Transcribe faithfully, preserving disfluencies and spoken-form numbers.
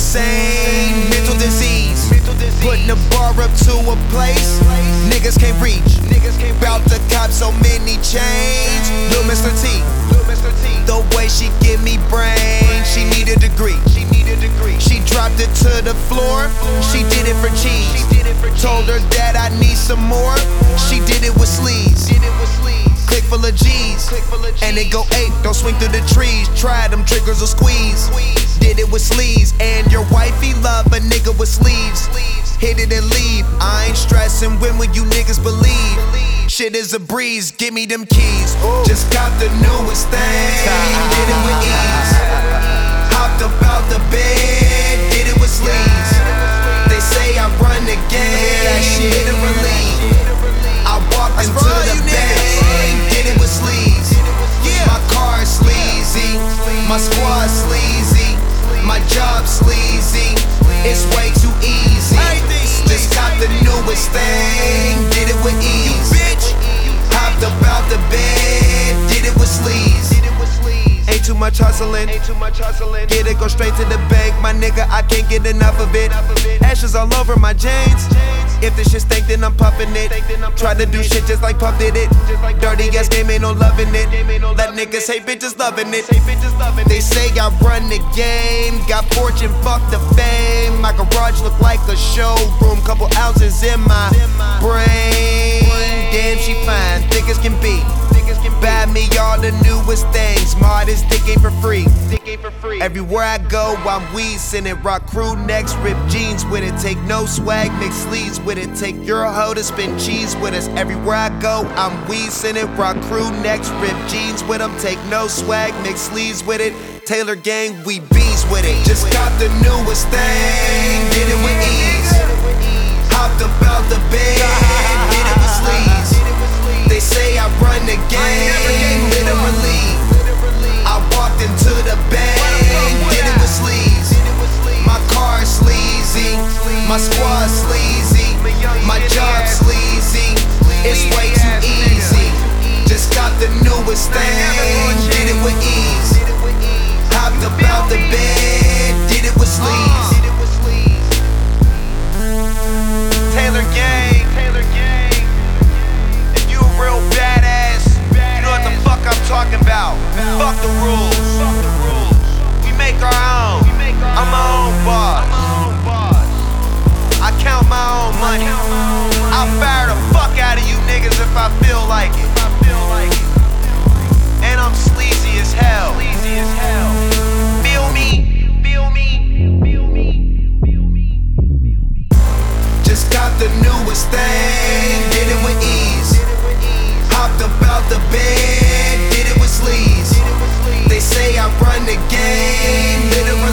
insane, mental disease. Putting the bar up to a place niggas can't reach. Bout the cop so many chains. Lil Mister T, the way she give me brain, she need a degree. She dropped it to the floor, she did it for cheese. Told her that I need some more, she did it with sleeves. Click full of G's, and it go eight, don't swing through the trees. Try them triggers or squeeze. Did it with sleeves, and your wifey love a nigga with sleeves. Hit it and leave, I ain't stressing, when will you niggas believe? Shit is a breeze, give me them keys. Just got the newest thing, did it with ease. Hopped up out the bed, did it with sleeves. They say I run the game, that shit a relief. I walked into the bank, did it with sleeves. My car is sleazy, my squad sleazy, my job sleazy. It's way too easy. Just got the newest thing, did it with ease. Hopped up out the bed, did it with sleeves. Ain't too much hustling, get it, go straight to the bank. My nigga, I can't get enough of it. Ashes all over my jeans. If this shit stink, then I'm puffing it. Try to do shit just like Puff did it. Dirty ass game, ain't no loving it. Let niggas hate bitches loving it. They say I run the game, got fortune, fuck the fame. My garage look like a showroom, couple ounces in my brain. Damn, she fine, thick as can be. Buy me all the newest things, smartest dick ain't for free. Everywhere I go, I'm weezing it. Rock crew necks, rip jeans with it. Take no swag, mix sleeves with it. Take your hoe to spin cheese with us. Everywhere I go, I'm weezing it. Rock crew necks, rip jeans with them. Take no swag, mix sleeves with it. Taylor gang, we bees with it. Just got the newest thing, did it with ease. Hopped up out the bed, did it with sleeves. They say I run the game, literally. I walked into the bank, did it with sleeves. My car is sleazy, my squad sleazy, my job sleazy. It's way too easy. Just got the newest thing, did it with ease. Hopped up out the bed, did it with sleeves. Taylor gang, Taylor gang. If you a real badass, you know what the fuck I'm talking about. Fuck the rules. We make our own. I'm my own boss. I count my own money. I'll fire the fuck out of you niggas if I feel like it. And I'm sleazy as hell. Feel me? Feel me? Feel me? Just got the newest thing, did it with ease. Hopped up out the bed, did it with sleeves. They say I run the game, literally.